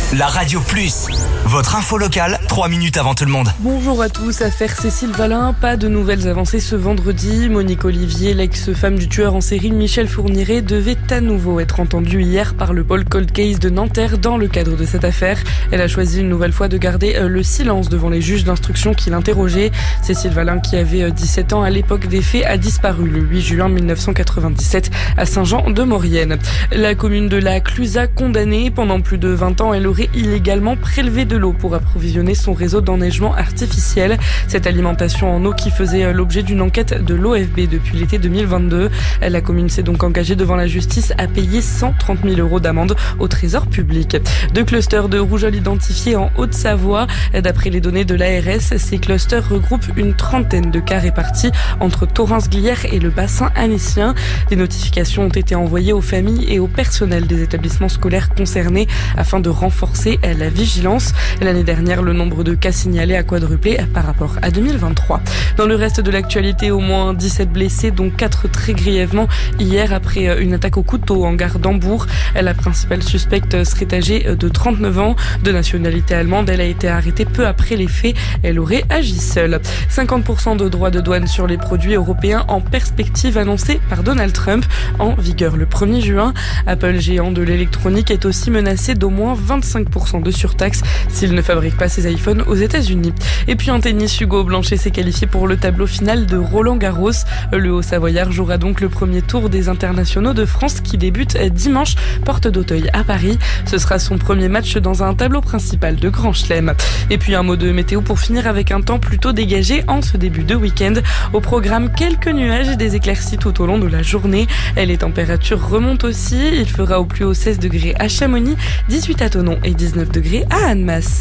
La Radio Plus, votre info locale, 3 minutes avant tout le monde. Bonjour à tous, affaire Cécile Valin, pas de nouvelles avancées ce vendredi. Monique Olivier, l'ex-femme du tueur en série Michel Fourniret, devait à nouveau être entendue hier par le pôle Cold Case de Nanterre dans le cadre de cette affaire. Elle a choisi une nouvelle fois de garder le silence devant les juges d'instruction qui l'interrogeaient. Cécile Valin, qui avait 17 ans à l'époque des faits, a disparu le 8 juin 1997 à Saint-Jean-de-Maurienne. La commune de la Clusaz condamnée. Pendant plus de 20 ans, elle aurait illégalement prélevé de l'eau pour approvisionner son réseau d'enneigement artificiel. Cette alimentation en eau qui faisait l'objet d'une enquête de l'OFB depuis l'été 2022. La commune s'est donc engagée devant la justice à payer 130 000 € d'amende au trésor public. 2 clusters de rougeole identifiés en Haute-Savoie. D'après les données de l'ARS, ces clusters regroupent une trentaine de cas répartis entre Thorens-Glières et le bassin annécien. Des notifications ont été envoyées aux familles et au personnel des établissements scolaires concernés afin de renforcer la vigilance. L'année dernière, le nombre de cas signalés a quadruplé par rapport à 2023. Dans le reste de l'actualité, au moins 17 blessés, dont 4 très grièvement hier après une attaque au couteau en gare d'Hambourg. La principale suspecte serait âgée de 39 ans. De nationalité allemande, elle a été arrêtée peu après les faits. Elle aurait agi seule. 50% de droits de douane sur les produits européens en perspective annoncée par Donald Trump, en vigueur le 1er juin. Apple, géant de l'électronique, est aussi menacé d'au moins 25% de surtaxe s'il ne fabrique pas ses iPhones aux États-Unis. Et puis en tennis, Hugo Blanchet s'est qualifié pour le tableau final de Roland-Garros. Le Haut-Savoyard jouera donc le premier tour des internationaux de France qui débute dimanche, porte d'Auteuil à Paris. Ce sera son premier match dans un tableau principal de Grand Chelem. Et puis un mot de météo pour finir avec un temps plutôt dégagé en ce début de week-end. Au programme, quelques nuages et des éclaircies tout au long de la journée. Les températures remontent aussi. Il fera au plus haut 16 degrés à Chamonix, 18 à Thonon et 19 degrés à Annemasse.